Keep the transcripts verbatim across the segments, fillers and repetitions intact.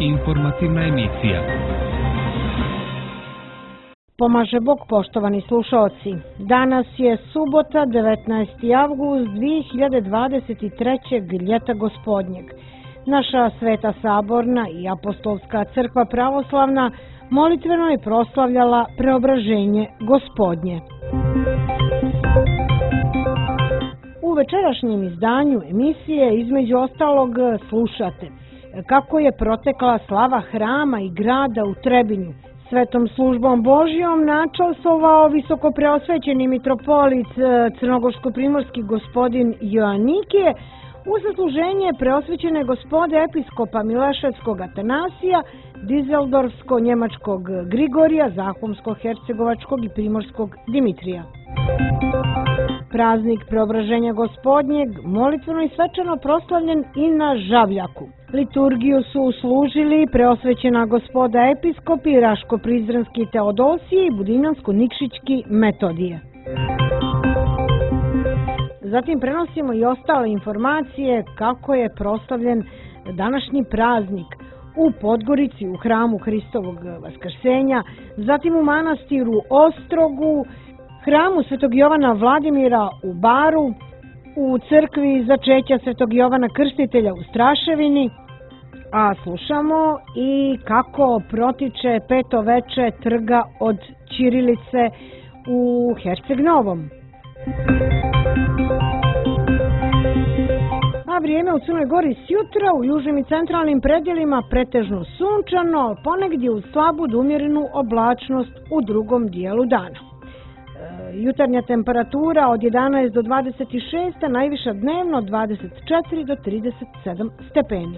informativna emisija. Pomaže Bog, poštovani slušaoci. Danas je subota, devetnaesti avgust dve hiljade dvadeset trećeg. ljeta gospodnjeg. Naša Sveta Saborna i Apostolska crkva pravoslavna molitveno je proslavljala preobraženje gospodnje. U večerašnjem izdanju emisije između ostalog slušate kako je protekla slava hrama i grada u Trebinju. Svetom službom Božjom načastvovao visokopreosvećeni mitropolit crnogorsko-primorski gospodin Joanikije u zasluženje preosvećene gospode episkopa Mileševskog Atanasija, Dizeldorfsko-njemačkog Grigorija, Zahumsko-hercegovačkog i primorskog Dimitrija. Praznik preobraženja gospodnjeg molitveno i svečano proslavljen i na Žavljaku. Liturgiju su uslužili preosvećena gospoda episkopi Raško-Prizrenski Teodosije i Budinjansko-Nikšićki Metodije. Zatim prenosimo i ostale informacije kako je proslavljen današnji praznik u Podgorici u hramu Hristovog Vaskrsenja, zatim u manastiru Ostrogu, hramu Svetog Jovana Vladimira u Baru, u crkvi začeća Svetog Jovana Krstitelja u Straševini, a slušamo i kako protiče peto veče trga od ćirilice u Herceg Novom. A vrijeme u Crnoj Gori sjutra u južnim i centralnim predjelima pretežno sunčano, ponegdje uz slabu do umjerenu oblačnost u drugom dijelu dana. Jutarnja temperatura od jedanaest do dvadeset šest, a najviša dnevno od dvadeset četiri do trideset sedam stepeni.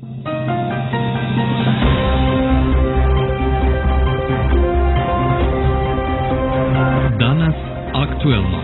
Danas aktuelno.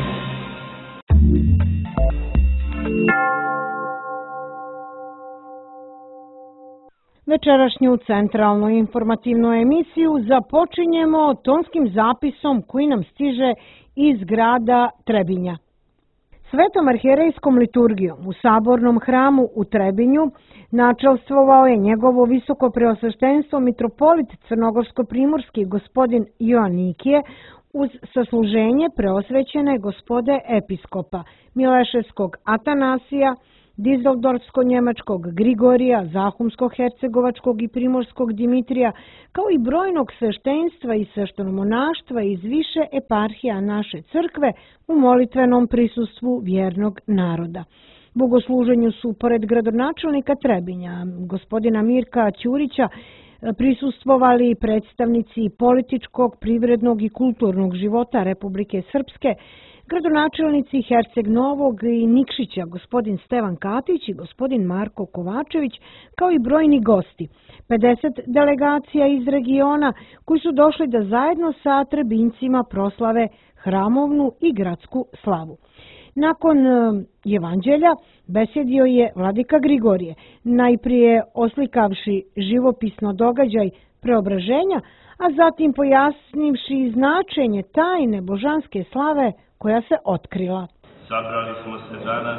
Večerašnju centralnu informativnu emisiju započinjemo tonskim zapisom koji nam stiže iz grada Trebinja. Svetom arhijerejskom liturgijom u Sabornom hramu u Trebinju načelstvovao je njegovo visoko preosveštenstvo mitropolit crnogorsko-primorski gospodin Joanikije uz sasluženje preosvećene gospode episkopa Mileševskog Atanasija, Dizeldorfsko-njemačkog Grigorija, Zahumsko-hercegovačkog i primorskog Dimitrija, kao i brojnog sveštenstva i sveštenomonaštva iz više eparhija naše crkve u molitvenom prisustvu vjernog naroda. Bogosluženju su, pored gradonačelnika Trebinja, gospodina Mirka Ćurića, prisustvovali predstavnici političkog, privrednog i kulturnog života Republike Srpske, gradonačelnici Herceg Novog i Nikšića, gospodin Stevan Katić i gospodin Marko Kovačević, kao i brojni gosti, pedeset delegacija iz regiona koji su došli da zajedno sa Trebincima proslave hramovnu i gradsku slavu. Nakon evanđelja besjedio je vladika Grigorije, najprije oslikavši živopisno događaj preobraženja, a zatim pojasnivši značenje tajne božanske slave koja se otkrila. Sabrali smo se danas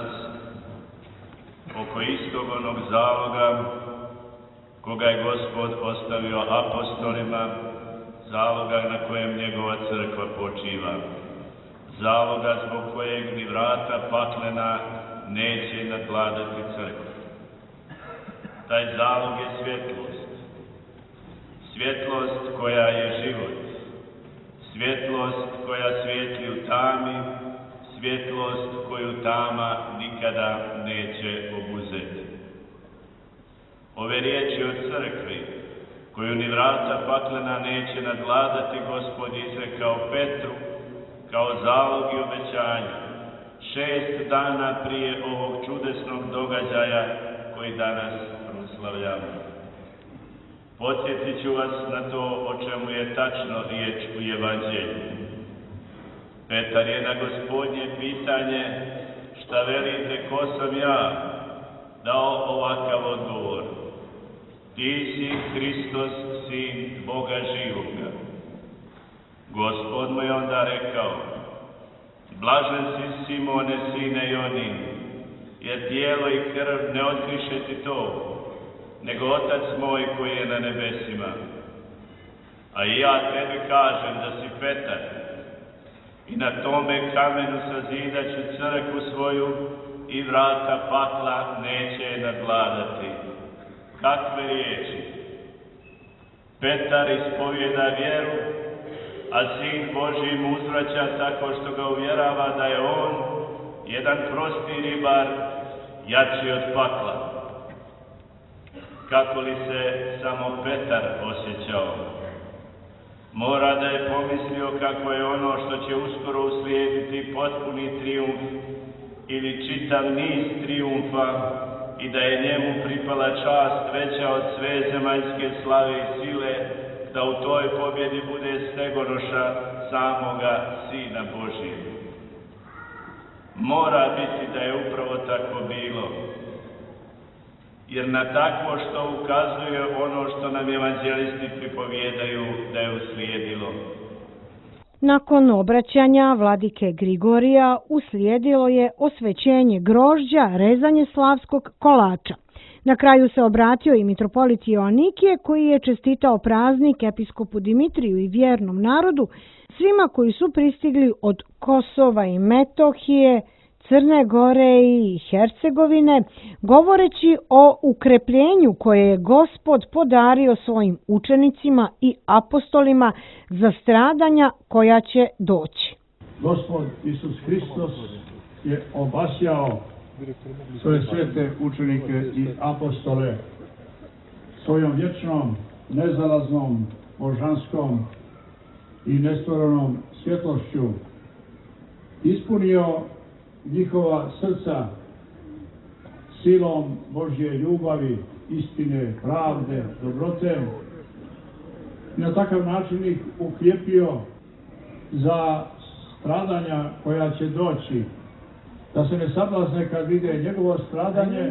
oko istog onog zaloga koga je Gospod ostavio apostolima, zaloga na kojem njegova crkva počiva, zaloga zbog kojeg ni vrata paklena neće nadvladati crkvu. Taj zalog je svjetlost, svjetlost koja je život, svjetlost koja svijetli u tami, svjetlost koju tama nikada neće obuzeti. Ove riječi o crkvi, koju ni vrata paklena neće nadvladati, Gospod izrekao Petru kao zalog i obećanje, šest dana prije ovog čudesnog događaja koji danas proslavljamo. Podsjetit ću vas na to o čemu je tačno riječ u evanđelju. Petar je na Gospodnje pitanje šta velite, ko sam ja, dao ovakav odgovor: ti si Hristos, sin Boga živoga. Gospod mu je onda rekao: blažen si, Simone, sine Jonin, jer tijelo i krv ne otkriše ti to, nego Otac moj koji je na nebesima. A i ja tebi kažem da si Petar, i na tome kamenu sazidaću crkvu svoju, i vrata pakla neće je nadvladati. Kakve riječi! Petar ispovjeda vjeru, a Sin Božji mu uzvraća tako što ga uvjerava da je on, jedan prosti ribar, jači od pakla. Kako li se samo Petar osjećao? Mora da je pomislio kako je ono što će uskoro uslijediti potpuni trijumf ili čitav niz trijumfa i da je njemu pripala čast veća od sve zemaljske slave i sile, da u toj pobjedi bude stegonoša samoga Sina Božijeg. Mora biti da je upravo tako bilo, jer na takvo što ukazuje ono što nam evanđelisti pripovjedaju da je uslijedilo. Nakon obraćanja vladike Grigorija uslijedilo je osvećenje grožđa, rezanje slavskog kolača. Na kraju se obratio i mitropolit Joanikije koji je čestitao praznik episkopu Dimitriju i vjernom narodu, svima koji su pristigli od Kosova i Metohije, Crne Gore i Hercegovine, govoreći o ukrepljenju koje je Gospod podario svojim učenicima i apostolima za stradanja koja će doći. Gospod Isus Hristos je obasjao svoje svete učenike i apostole svojom vječnom, nezalaznom, božanskom i nestvorenom svjetlošću, ispunio njihova srca silom Božje ljubavi, istine, pravde, dobrote. Na takav način ih ukrijepio za stradanja koja će doći, da se ne sablazne kad vide njegovo stradanje,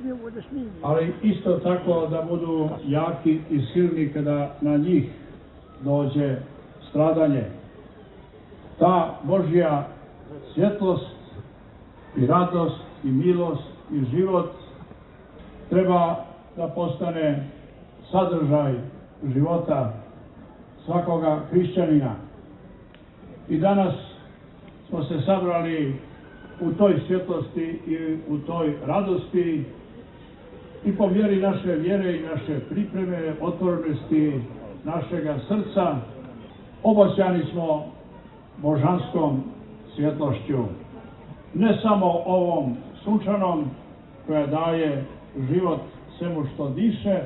ali isto tako da budu jaki i silni kada na njih dođe stradanje. Ta Božja svjetlost i radost i milost i život treba da postane sadržaj života svakoga hrišćanina. I danas smo se sabrali u toj svjetlosti i u toj radosti i po mjeri naše vjere i naše pripreme, otvorenosti našega srca, obasjani smo božanskom svjetlošću. Ne samo ovom sunčanom koja daje život svemu što diše,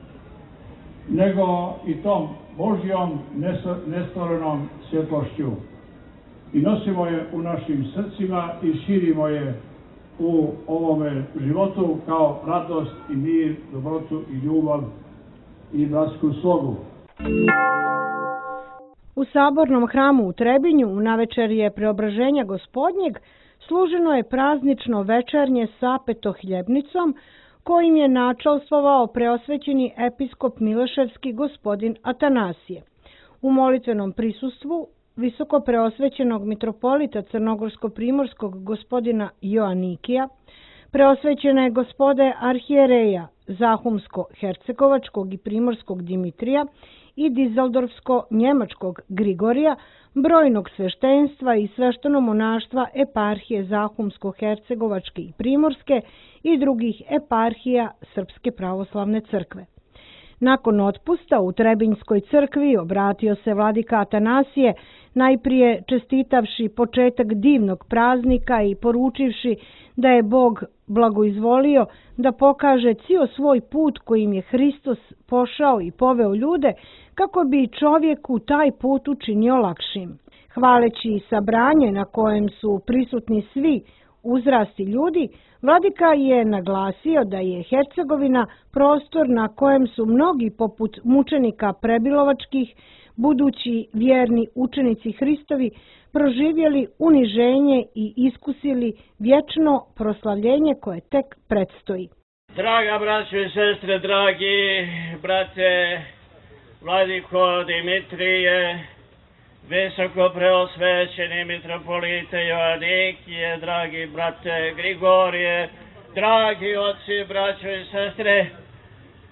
nego i tom Božjom nestvorenom svjetlošću. I nosimo je u našim srcima i širimo je u ovome životu kao radost i mir, dobrotu i ljubav i bratsku slogu. U sabornom hramu u Trebinju u navečerje Preobraženja Gospodnjeg služeno je praznično večernje sa petohljebnicom kojim je načalstvovao preosvećeni episkop Mileševski gospodin Atanasije. U molitvenom prisustvu visoko preosvećenog mitropolita crnogorsko-primorskog gospodina Joanikija, preosvećene gospode arhijereja Zahumsko-hercegovačkog i primorskog Dimitrija i Dizeldorfsko-njemačkog Grigorija, brojnog sveštenstva i svešteno-monaštva eparhije Zahumsko-hercegovačke i primorske i drugih eparhija Srpske pravoslavne crkve. Nakon otpusta u Trebinjskoj crkvi obratio se vladika Atanasije, najprije čestitavši početak divnog praznika i poručivši da je Bog blagoizvolio da pokaže cijel svoj put kojim je Hristos pošao i poveo ljude, kako bi čovjeku taj put učinio lakšim. Hvaleći sabranje na kojem su prisutni svi uzrasti ljudi, vladika je naglasio da je Hercegovina prostor na kojem su mnogi poput mučenika prebilovačkih, budući vjerni učenici Hristovi, proživjeli uniženje i iskusili vječno proslavljenje koje tek predstoji. Draga braćo i sestre, dragi brate vladiko Dimitrije, visoko preosvećeni mitropolite Joanikije, dragi brate Grigorije, dragi oci, braćo i sestre,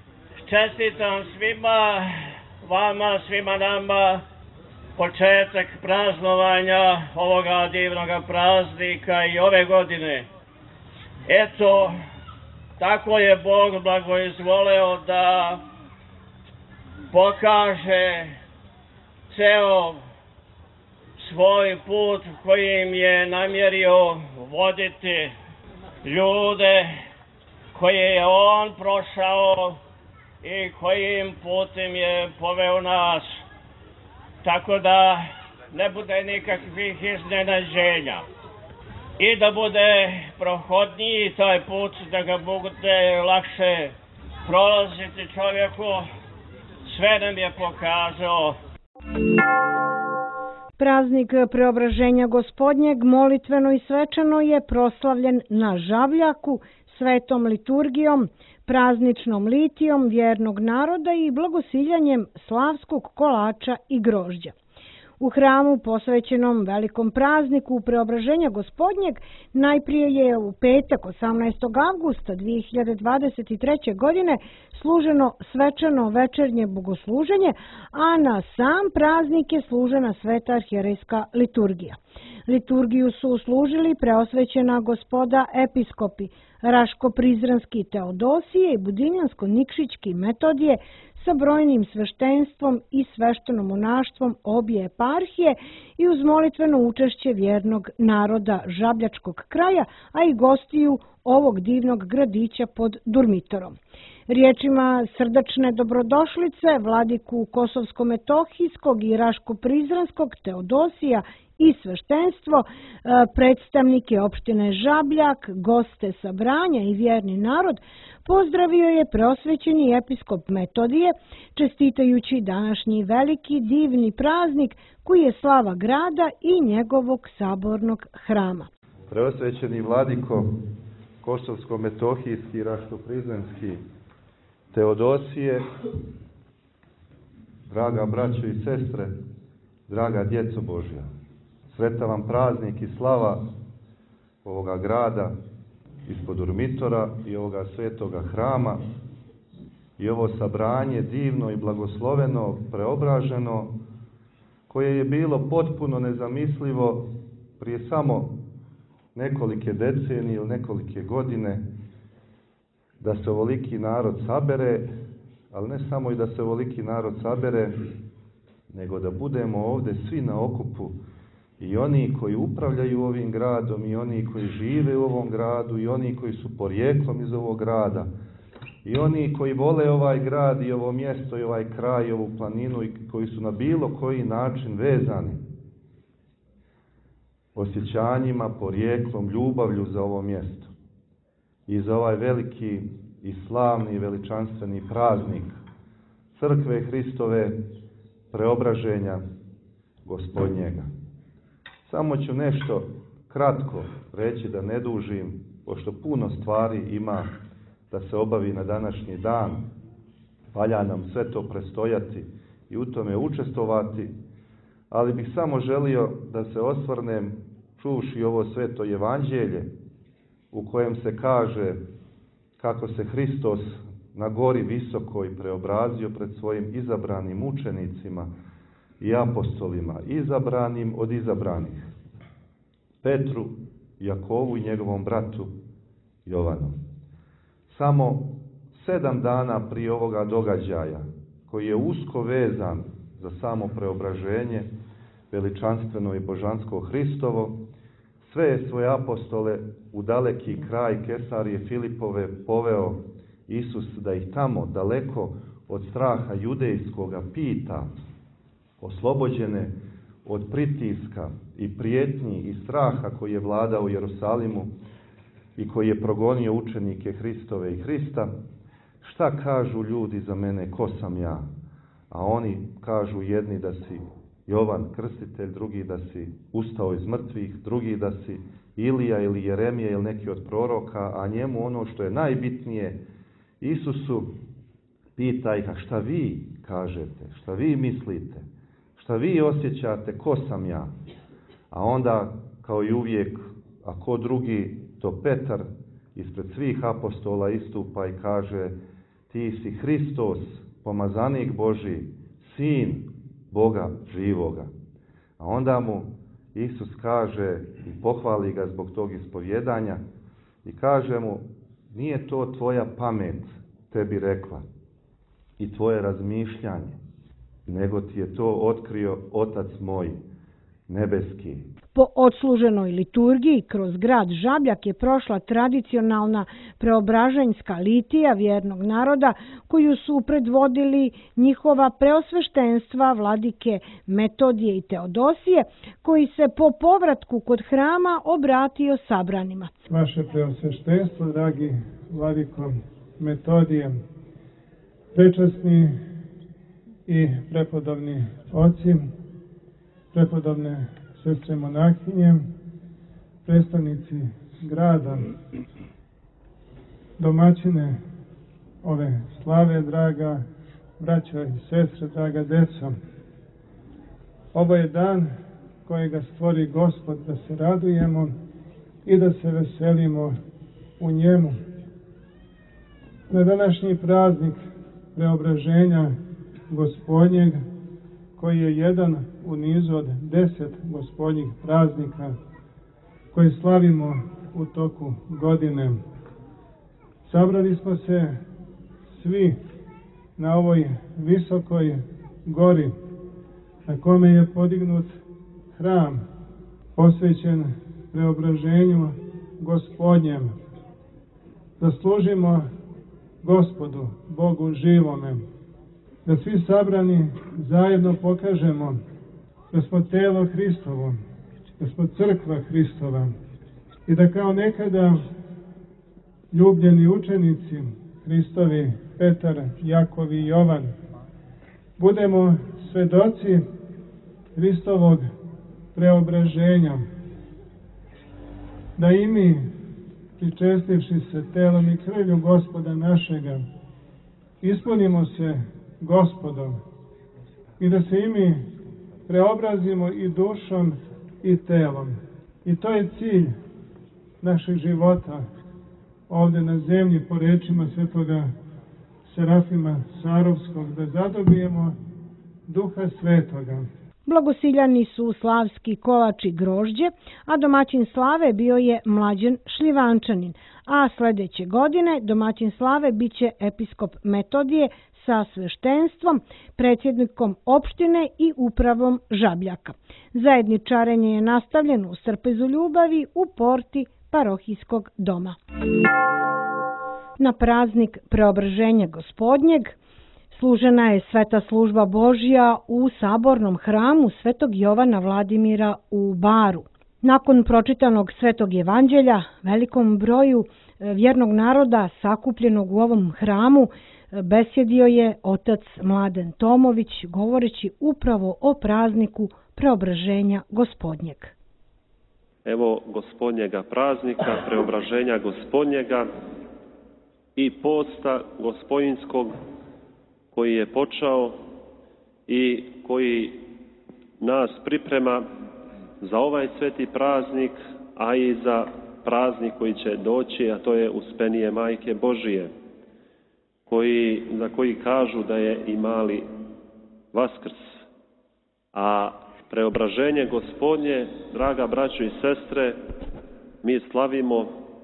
čestitam svima, vama, svima nama, početak praznovanja ovoga divnoga praznika i ove godine. Eto, tako je Bog blagoizvoleo da pokaže ceo svoj put kojim je namjerio voditi ljude koje je on prošao i kojim putem je poveo nas. Tako da ne bude nikakvih iznenađenja. I da bude prohodniji taj put, da ga bude lakše prolaziti čovjeku, sve nam je pokazao. Praznik Preobraženja Gospodnjeg molitveno i svečano je proslavljen na Žabljaku, svetom liturgijom, prazničnom litijom vjernog naroda i blagosiljanjem slavskog kolača i grožđa. U hramu posvećenom velikom prazniku Preobraženja Gospodnjeg najprije je u petak osamnaestog avgusta dvije hiljade dvadeset treće. godine služeno svečano večernje bogosluženje, a na sam praznik je služena sveta arhijerejska liturgija. Liturgiju su uslužili preosvećena gospoda episkopi Raško-Prizrenski Teodosije i Budinjansko-Nikšićki Metodije sa brojnim sveštenstvom i svešteno-monaštvom obje eparhije i uz molitveno učešće vjernog naroda Žabljačkog kraja, a i gostiju ovog divnog gradića pod Durmitorom. Riječima srdačne dobrodošlice vladiku Kosovsko-Metohijskog i Raško-Prizrenskog Teodosija i sveštenstvo, predstavnike opštine Žabljak, goste sabranja i vjerni narod, pozdravio je preosvećeni episkop Metodije, čestitajući današnji veliki divni praznik koji je slava grada i njegovog sabornog hrama. Preosvećeni vladiko Kosovsko-Metohijski i Raško-Prizrenski Teodosije, draga braćo i sestre, draga djeco Božja, sretan vam praznik i slava ovoga grada ispod Durmitora i ovoga svetoga hrama i ovo sabranje divno i blagosloveno, preobraženo, koje je bilo potpuno nezamislivo prije samo nekolike decenije ili nekolike godine, da se ovoliki narod sabere, ali ne samo i da se ovoliki narod sabere, nego da budemo ovdje svi na okupu, i oni koji upravljaju ovim gradom, i oni koji žive u ovom gradu, i oni koji su porijeklom iz ovog grada, i oni koji vole ovaj grad i ovo mjesto i ovaj kraj i ovu planinu i koji su na bilo koji način vezani osjećanjima, porijeklom, ljubavlju za ovo mjesto i za ovaj veliki i slavni i veličanstveni praznik Crkve Hristove Preobraženja Gospodnjega. Samo ću nešto kratko reći, da ne dužim, pošto puno stvari ima da se obavi na današnji dan. Valja nam sve to prestojati i u tome učestvovati, ali bih samo želio da se osvrnem, čuvši ovo sveto evanđelje u kojem se kaže kako se Hristos na gori visokoj preobrazio pred svojim izabranim učenicima i apostolima, izabranim od izabranih, Petru, Jakovu i njegovom bratu Jovanu. Samo sedam dana prije ovoga događaja, koji je usko vezan za samo preobraženje, veličanstveno i božansko Hristovo, sve je svoje apostole u daleki kraj Kesarije Filipove poveo Isus da ih tamo, daleko od straha judejskoga, pita, oslobođene od pritiska i prijetnji i straha koji je vladao u Jerusalimu i koji je progonio učenike Hristove i Hrista, šta kažu ljudi za mene, ko sam ja? A oni kažu, jedni da si Jovan Krstitelj, drugi da si ustao iz mrtvih, drugi da si Ilija ili Jeremija ili neki od proroka, a njemu ono što je najbitnije, Isusu, pita ih, a šta vi kažete, šta vi mislite, šta vi osjećate, ko sam ja? A onda, kao i uvijek, a ko drugi, to Petar ispred svih apostola istupa i kaže, ti si Hristos, pomazanik Božji, Sin Boga živoga. A onda mu Isus kaže i pohvali ga zbog tog ispovjedanja i kaže mu, nije to tvoja pamet tebi rekla i tvoje razmišljanje, nego ti je to otkrio Otac moj nebeski. Po odsluženoj liturgiji kroz grad Žabljak je prošla tradicionalna preobraženjska litija vjernog naroda koju su predvodili njihova preosveštenstva vladike Metodije i Teodosije, koji se po povratku kod hrama obratio sabranima. Vaše preosveštenstvo, dragi vladiko Metodije, prečasni i prepodobni oci, prepodobne sestre monahinje, predstavnici grada, domaćine ove slave, draga braćo i sestre, draga deco. Ovo je dan kojega stvori Gospod da se radujemo i da se veselimo u njemu. Na današnji praznik preobraženja Gospodnjeg, koji je jedan u nizu od deset Gospodnjih praznika koje slavimo u toku godine. Sabrali smo se svi na ovoj visokoj gori na kome je podignut hram posvećen preobraženju Gospodnjem. Da služimo Gospodu, Bogu živome, da svi sabrani zajedno pokažemo da smo telo Hristovo, da smo crkva Hristova i da kao nekada ljubljeni učenici Hristovi, Petar, Jakov i Jovan, budemo svedoci Hristovog preobraženja, da i mi, pričestivši se telom i krvlju Gospoda našega, ispunimo se Gospodom i da se i mi preobrazimo i dušom i telom. I to je cilj našeg života ovdje na zemlji, po rečima svetoga Serafima Sarovskog, da zadobijemo Duha Svetoga. Blagosiljani su slavski kolač i grožđe, a domaćin slave bio je Mlađan Šljivančanin, a sljedeće godine domaćin slave biće episkop Metodije sa sveštenstvom, predsjednikom opštine i upravom Žabljaka. Zajedničarenje je nastavljeno u Srpezu ljubavi u porti parohijskog doma. Na praznik preobraženja Gospodnjeg služena je sveta služba Božja u sabornom hramu Svetog Jovana Vladimira u Baru. Nakon pročitanog Svetog Evanđelja, velikom broju vjernog naroda sakupljenog u ovom hramu besjedio je otac Mladen Tomović, govoreći upravo o prazniku preobraženja Gospodnjeg. Evo Gospodnjega praznika, preobraženja Gospodnjega i posta gospodinskog koji je počeo i koji nas priprema za ovaj sveti praznik, a i za praznik koji će doći, a to je Uspenije Majke Božije, koji, za koji kažu da je i mali Vaskrs. A preobraženje Gospodnje, draga braćo i sestre, mi slavimo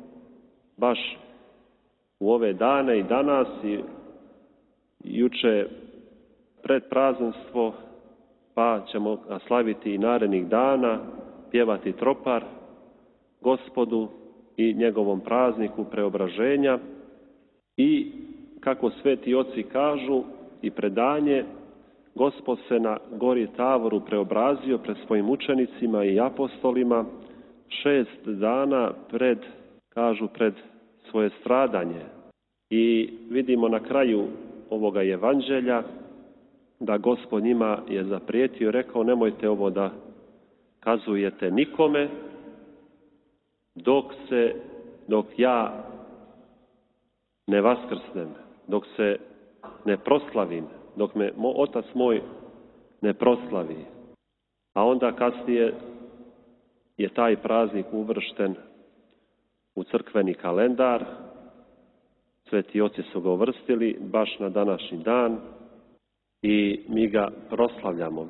baš u ove dane i danas i juče pred prazništvo, pa ćemo slaviti i narednih dana, pjevati tropar Gospodu i njegovom prazniku preobraženja. I kako sveti oci kažu i predanje, Gospod se na gori Tavoru preobrazio pred svojim učenicima i apostolima šest dana pred, kažu, pred svoje stradanje. I vidimo na kraju ovoga evanđelja da Gospod njima je zaprijetio i rekao: nemojte ovo da kazujete nikome dok se, dok ja ne vaskrsnem, dok se ne proslavim, dok me mo, otac moj ne proslavi. A onda kasnije je taj praznik uvršten u crkveni kalendar sveti oci su ga uvrstili baš na današnji dan i mi ga proslavljamo.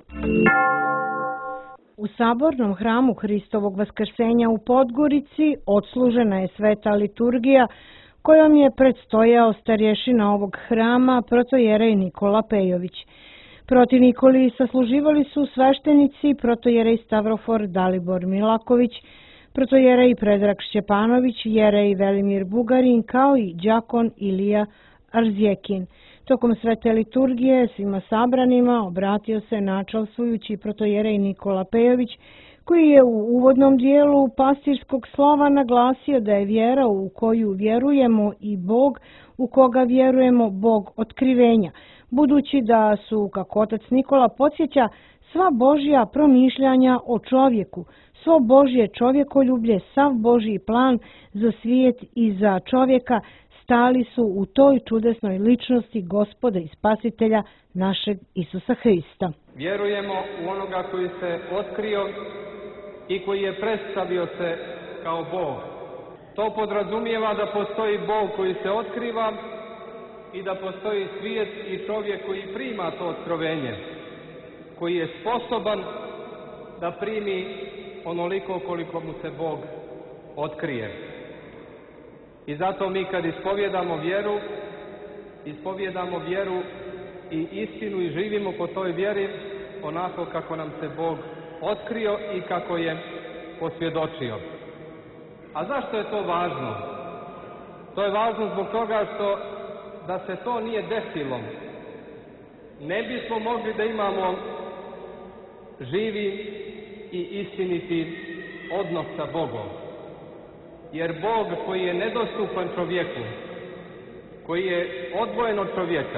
U sabornom hramu Hristovog vaskrsenja u Podgorici odslužena je sveta liturgija kojom je predstojao starješina ovog hrama protojerej Nikola Pejović. Proti Nikoli sasluživali su sveštenici protojerej Stavrofor Dalibor Milaković, protojerej Predrag Šćepanović, jerej Velimir Bugarin kao i đakon Ilija Arzjekin. Tokom svete liturgije svima sabranima obratio se načalstvujući protojerej Nikola Pejović, koji je u uvodnom dijelu pastirskog slova naglasio da je vjera u koju vjerujemo i Bog u koga vjerujemo Bog otkrivenja, budući da su, kako otac Nikola podsjeća, sva Božja promišljanja o čovjeku, svo Božje čovjekoljublje, sav Božji plan za svijet i za čovjeka stali su u toj čudesnoj ličnosti Gospoda i Spasitelja našeg Isusa Hrista. Vjerujemo u onoga koji se otkrio i koji je predstavio se kao Bog. To podrazumijeva da postoji Bog koji se otkriva i da postoji svijet i čovjek koji prima to otkrovenje, koji je sposoban da primi onoliko koliko mu se Bog otkrije. I zato mi kad ispovjedamo vjeru, ispovjedamo vjeru i istinu i živimo po toj vjeri onako kako nam se Bog otkrio i kako je posvjedočio. A zašto je to važno? To je važno zbog toga što da se to nije desilo, ne bismo mogli da imamo živi i istiniti odnos sa Bogom. Jer Bog koji je nedostupan čovjeku, koji je odvojen od čovjeka,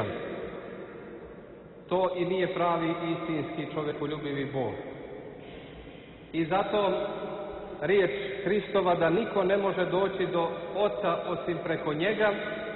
to i nije pravi istinski čovjekoljubivi Bog. I zato riječ Hristova da niko ne može doći do Oca osim preko njega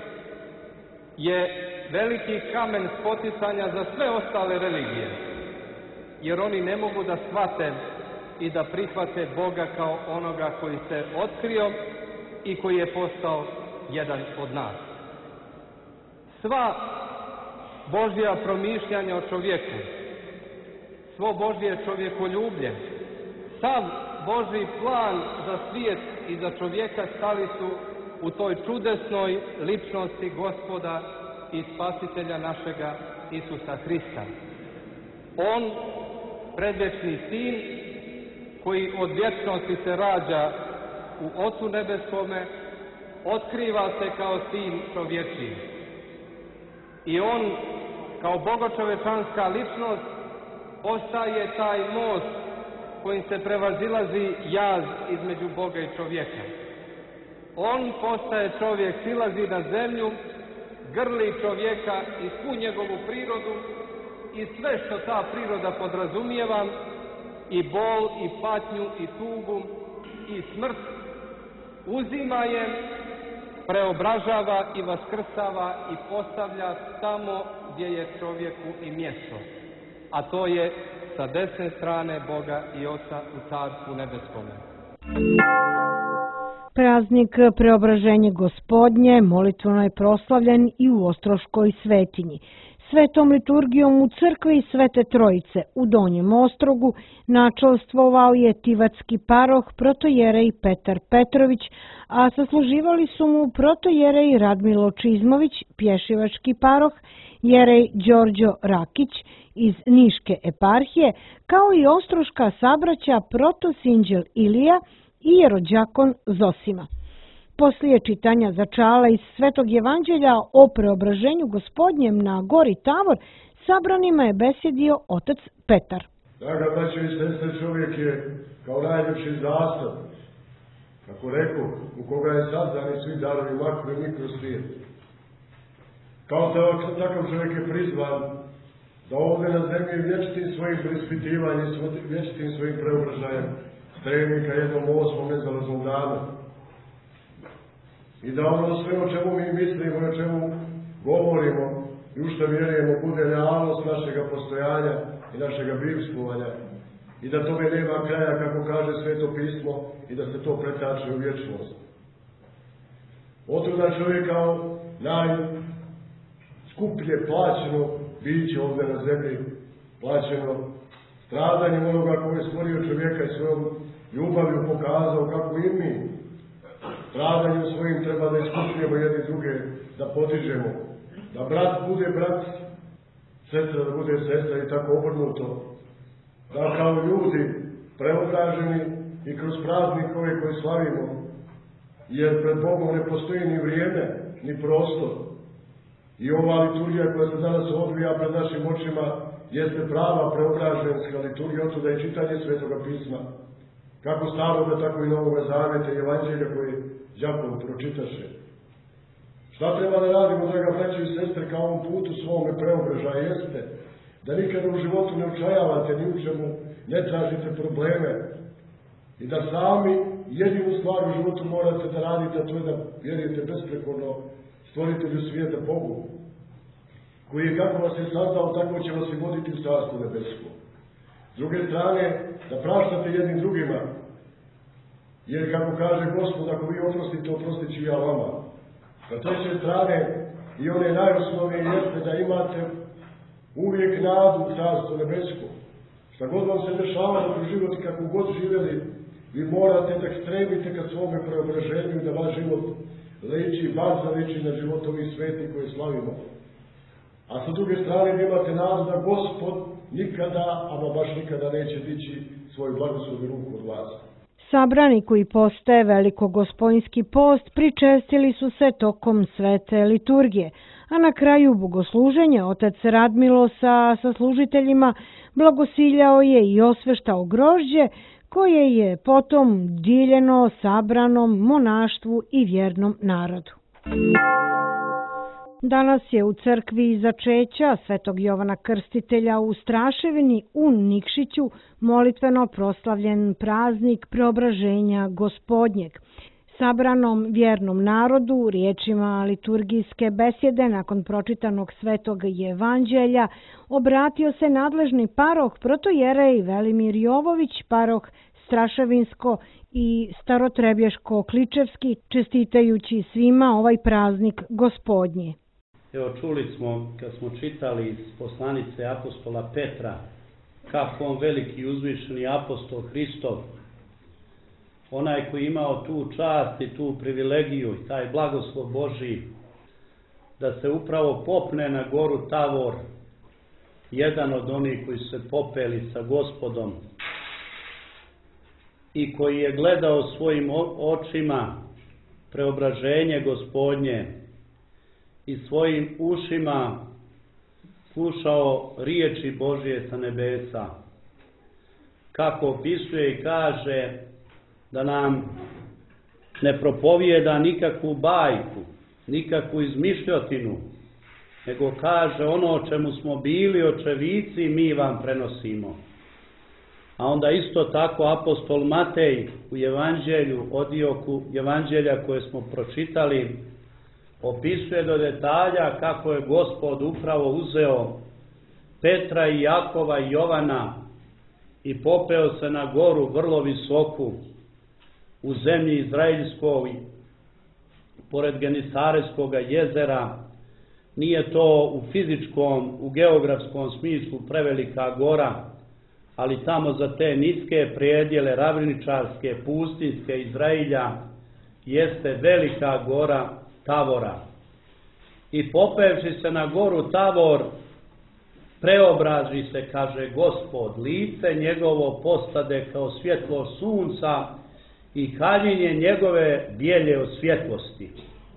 je veliki kamen spoticanja za sve ostale religije. Jer oni ne mogu da shvate i da prihvate Boga kao onoga koji se otkrio i koji je postao jedan od nas. Sva Božja promišljanja o čovjeku, svo Božje čovjekoljublje, sav Božji plan za svijet i za čovjeka stali su u toj čudesnoj ličnosti Gospoda i Spasitelja našega Isusa Hrista. On, predvečni sin, koji od vječnosti se rađa u Ocu nebeskome, otkriva se kao sin čovječiji. I on, kao bogočovečanska ličnost, postaje taj most kojim se prevazilazi jaz između Boga i čovjeka. On postaje čovjek, silazi na zemlju, grli čovjeka i svu njegovu prirodu i sve što ta priroda podrazumijeva, i bol, i patnju, i tugu, i smrt, uzima je, preobražava i vaskrsava i postavlja tamo gdje je čovjeku i mjesto. A to je sa desne strane Boga i Oca u Carstvu nebeskome. Praznik Preobraženje Gospodnje molitveno je proslavljen i u Ostroškoj svetinji. Svetom liturgijom u crkvi Svete Trojice u Donjem Ostrogu načalstvovao je tivatski paroh protojerej Petar Petrović, a sasluživali su mu protojerej Radmilo Čizmović, pješivački paroh, jerej Đorđo Rakić iz Niške eparhije, kao i ostroška sabraća protosinđel Ilija i jerođakon Zosima. Poslije čitanja začala iz Svetog evanđelja o preobraženju Gospodnjem na gori Tavor, sabranima je besjedio otac Petar. Draga braćo i sestre, čovjek je kao najljepši zastav, kako reku, u koga je sazdan i svi darovi makro i mikrosvijet. Kao takav čovjek je prizvan da ovdje na zemlji vječitim svojim preispitivanjem, vječitim svojim preobražajem stremi ka jednom osmom nezalaznom danu. I da ono sve o čemu mi mislimo i o čemu govorimo i u što vjerujemo bude realnost našega postojanja i našega bivstvovanja. I da tome nema kraja, kako kaže Sveto pismo, i da se to pretače u vječnost. Otuda čovjek kao najskuplje plaćeno biće ovdje na zemlji, plaćeno stradanjem onoga koji je stvorio čovjeka i svojom ljubavlju pokazao kako i mi stradanjem svojim treba da iskupljemo jedni druge, da potižemo, da brat bude brat, sestra da bude sestra i tako obrnuto, da kao ljudi preobraženi i kroz praznikove koje slavimo, jer pred Bogom ne postoji ni vrijeme, ni prostor. I ova liturgija koja se danas odvija pred našim očima jeste prava preobraženska liturgija, od da je čitanje Svetoga pisma, kako Staroga, tako i Novoga Zaveta i Evanđelja koje đakom pročitaše. Šta treba da radimo, draga braće i sestre, kao ovom putu svome preobražaja jeste da nikada u životu ne očajavate ni u čemu, ne tražite probleme i da sami jedinu stvar u životu morate da radite, a to je da vjerujete besprekorno stvoritelju svijeta Bogu, koji je kako vas je sazdao, tako će vas i voditi u carstvo nebesko. S druge strane, da praštate jednim drugima, jer kako kaže Gospod, ako vi oprostite, oprostit ću ja vama. Na treće strane, i one najosnovnije jeste da imate uvijek nadu u carstvo nebesko. Šta god vam se dešavalo u životu, kako god živjeli, vi morate da stremite ka svome preobraženju da vaš život leči, vas zaleči na život ovih sveti koje slavimo. A sa druge strane da imate nadu da Gospod nikada, ama baš nikada neće dići svoju blagoslovnu ruku od vas. Sabrani koji poste velikogospojinski post pričestili su se tokom svete liturgije, a na kraju bogosluženja otac Radmilo sa saslužiteljima blagosiljao je i osveštao grožđe koje je potom dijeljeno sabranom monaštvu i vjernom narodu. Danas je u crkvi začeća Svetog Jovana Krstitelja u Straševini u Nikšiću molitveno proslavljen praznik Preobraženja Gospodnjeg. Sabranom vjernom narodu riječima liturgijske besjede nakon pročitanog Svetog Evanđelja obratio se nadležni paroh protojerej Velimir Jovović, paroh Straševinsko i Starotrebješko-Kličevski, čestitajući svima ovaj praznik Gospodnji. Evo, čuli smo, kad smo čitali iz poslanice apostola Petra, kako on veliki uzvišeni apostol Hristov, onaj koji imao tu čast i tu privilegiju i taj blagoslov Božji, da se upravo popne na goru Tavor, jedan od onih koji su se popeli sa Gospodom i koji je gledao svojim očima preobraženje Gospodnje i svojim ušima slušao riječi Božje sa nebesa. Kako opisuje i kaže da nam ne propovijeda nikakvu bajku, nikakvu izmišljotinu, nego kaže ono o čemu smo bili očevici mi vam prenosimo. A onda isto tako apostol Matej u Evanđelju, odioku Evanđelja koje smo pročitali, opisuje do detalja kako je Gospod upravo uzeo Petra i Jakova i Jovana i popeo se na goru vrlo visoku u zemlji Izraeljskoj, pored Genisareskog jezera. Nije to u fizičkom, u geografskom smislu prevelika gora, ali tamo za te niske predjele ravničarske, pustinske Izraelja jeste velika gora Tavora. I popevši se na goru Tavor, preobrazi se, kaže Gospod, lice njegovo postade kao svjetlo sunca i haljinje njegove bijelje od svjetlosti.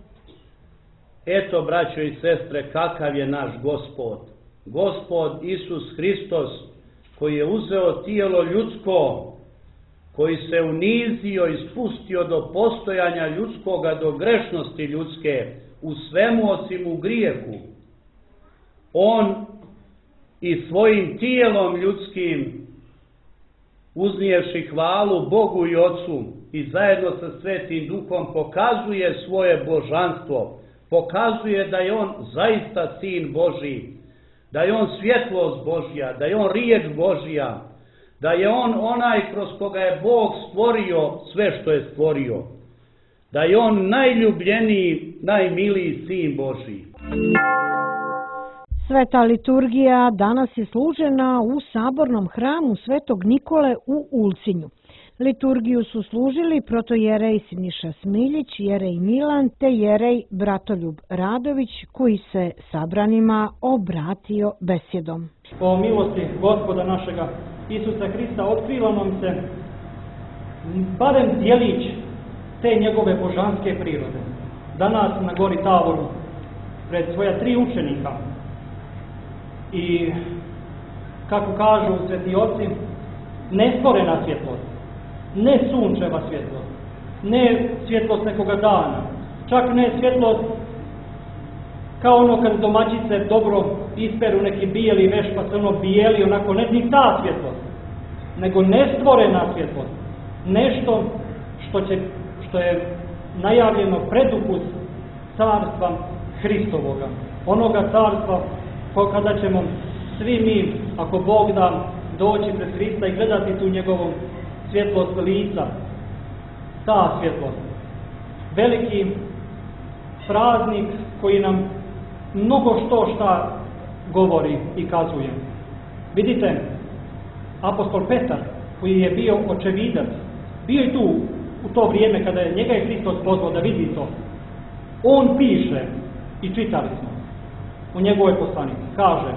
Eto, braćo i sestre, kakav je naš Gospod. Gospod Isus Hristos, koji je uzeo tijelo ljudsko, koji se unizio i spustio do postojanja ljudskoga, do grešnosti ljudske, u svemu osim u grijehu. On i svojim tijelom ljudskim, uznijevši hvalu Bogu i Otcu i zajedno sa Svetim Duhom, pokazuje svoje božanstvo, pokazuje da je on zaista Sin Božji, da je on svjetlost Božja, da je on riječ Božja, da je on onaj kroz koga je Bog stvorio sve što je stvorio, da je on najljubljeniji najmiliji sin Božji. Sveta liturgija danas je služena u sabornom hramu Svetog Nikole u Ulcinju. Liturgiju su služili protojerej Siniša Smiljić, jerej Milan te jerej Bratoljub Radović, koji se sabranima obratio besjedom. Po milosti Gospoda našega Isusa Hrista otkrilo nam se barem djelić te njegove božanske prirode. Danas na gori Tavoru pred svoja tri učenika i, kako kažu sveti oci, nestvorena svjetlost, ne sunčeva svjetlost, ne svjetlost nekoga dana, čak ne svjetlost kao ono kad domaćice dobro isperu neki bijeli veš pa se ono bijeli, onako ne ni ta svjetlost, nego nestvorena svjetlost, nešto što, će, što je najavljeno predukus carstva Hristovoga, onoga carstva kada ćemo svi mi, ako Bog da, doći pred Hrista i gledati tu njegovu svjetlost lica, ta svjetlost. Veliki praznik koji nam mnogo što šta govori i kazuje. Vidite, apostol Petar, koji je bio očevidac, bio je tu u to vrijeme kada je njega je Hristos pozvao da vidi to. On piše, i čitali smo u njegovoj poslanici, kaže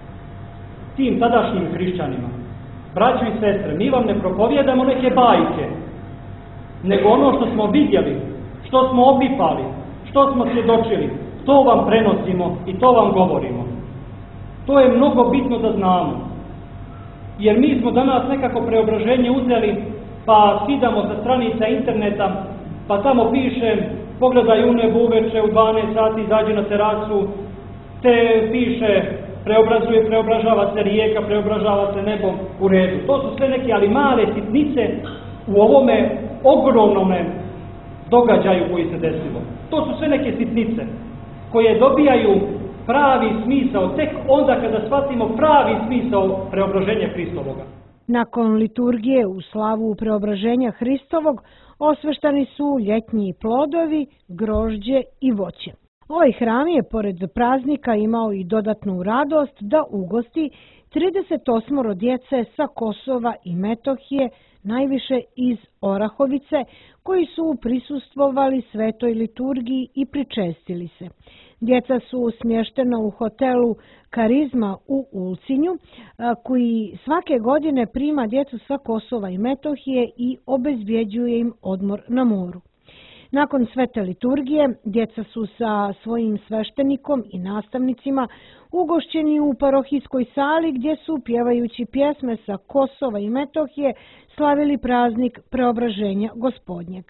tim tadašnjim hrišćanima: braćo i sestre, mi vam ne propovjedamo neke bajke, nego ono što smo vidjeli, što smo opipali, što smo svjedočili, to vam prenosimo i to vam govorimo. To je mnogo bitno da znamo. Jer mi smo danas nekako preobraženje uzeli, pa skidamo sa stranica interneta, pa tamo piše: pogledaj u nebu uveče u dvanaest sati, izađi na terasu, te piše preobrazuje, preobražava se rijeka, preobražava se nebo, u redu. To su sve neke, ali male sitnice u ovome ogromnome događaju koji se desilo. To su sve neke sitnice koje dobijaju pravi smisao tek onda kada shvatimo pravi smisao preobraženja Hristovoga. Nakon liturgije u slavu preobraženja Hristovog osveštani su ljetnji plodovi, grožđe i voće. Ovaj hram je pored praznika imao i dodatnu radost da ugosti trideset osam djece sa Kosova i Metohije, najviše iz Orahovice, koji su prisustvovali svetoj liturgiji i pričestili se. Djeca su smještena u hotelu Karizma u Ulcinju, koji svake godine prima djecu sa Kosova i Metohije i obezbjeđuje im odmor na moru. Nakon svete liturgije, djeca su sa svojim sveštenikom i nastavnicima ugošćeni u parohijskoj sali gdje su, pjevajući pjesme sa Kosova i Metohije, slavili praznik preobraženja Gospodnjeg.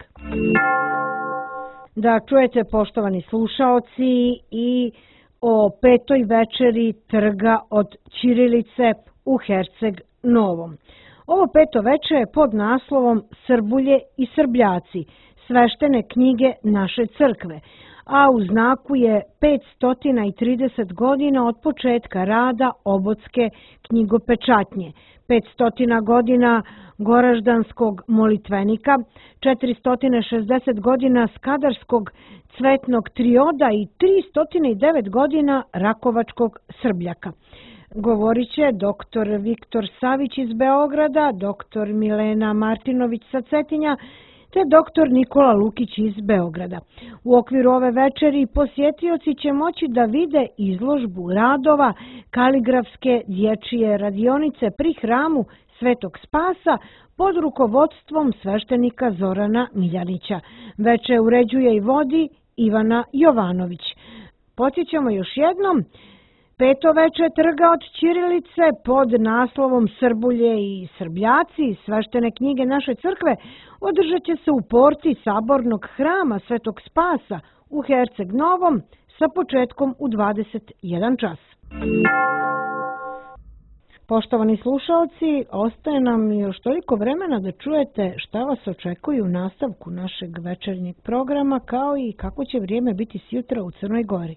Da čujete, poštovani slušaoci, i o petoj večeri trga od ćirilice u Herceg Novom. Ovo peto veče je pod naslovom Srbulje i Srbljaci, sveštene knjige naše crkve, a u znaku je petsto trideset godina od početka rada Obodske knjigopečatnje, petsto godina Goraždanskog molitvenika, četiristo šezdeset godina Skadarskog cvetnog trioda i tristo devet godina Rakovačkog Srbljaka. Govorit će doktor Viktor Savić iz Beograda, doktor Milena Martinović sa Cetinja, te doktor Nikola Lukić iz Beograda. U okviru ove večeri posjetioci će moći da vide izložbu radova kaligrafske dječje radionice pri hramu Svetog Spasa pod rukovodstvom sveštenika Zorana Miljanića. Veče uređuje i vodi Ivana Jovanović. Podsjećamo još jednom, peto veče trga od ćirilice pod naslovom Srbulje i Srbljaci, sveštene knjige naše crkve, održat će se u porti sabornog hrama Svetog Spasa u Herceg Novom sa početkom u dvadeset jedan čas. Poštovani slušalci, ostaje nam još toliko vremena da čujete šta vas očekuje u nastavku našeg večernjeg programa, kao i kako će vrijeme biti sjutra u Crnoj Gori.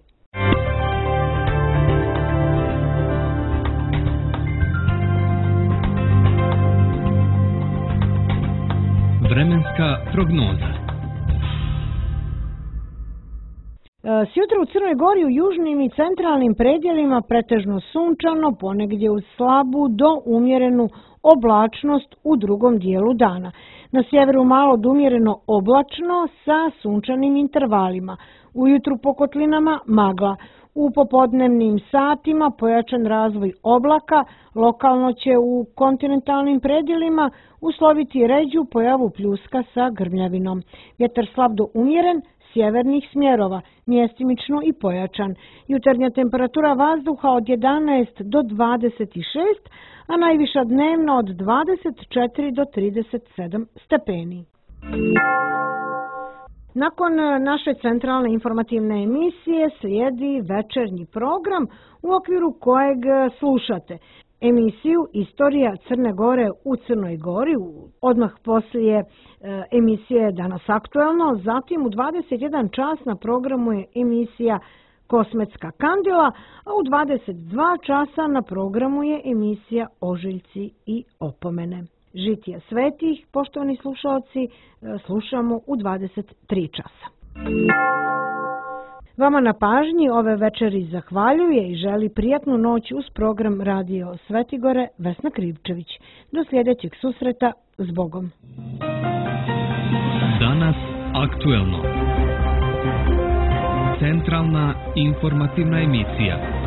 Vremenska prognoza. Sjutra u Crnoj Gori u južnim i centralnim predjelima pretežno sunčano, ponegdje uz slabu do umjerenu oblačnost u drugom dijelu dana. Na sjeveru malo do umjereno oblačno sa sunčanim intervalima. Ujutru po kotlinama magla. U popodnevnim satima pojačan razvoj oblaka, lokalno će u kontinentalnim predjelima usloviti ređu pojavu pljuska sa grmljavinom. Vjetar slab do umjeren, sjevernih smjerova, mjestimično i pojačan. Jutarnja temperatura vazduha od jedanaest do dvadeset šest, a najviša dnevno od dvadeset četiri do trideset sedam stepeni. Nakon naše centralne informativne emisije slijedi večernji program u okviru kojeg slušate emisiju Istorija Crne Gore u Crnoj Gori, odmah poslije e, emisije Danas aktuelno, zatim u dvadeset jedan čas na programu je emisija Kosmetska kandila, a u dvadeset dva časa na programu je emisija Ožiljci i opomene. Žitije svetih, poštovani slušalci, slušamo u dvadeset tri časa. Vama na pažnji ove večeri zahvaljuje i želi prijatnu noć uz program Radio Svetigore Vesna Krivčević. Do sljedećeg susreta, s Bogom. Danas aktuelno. Centralna informativna emisija.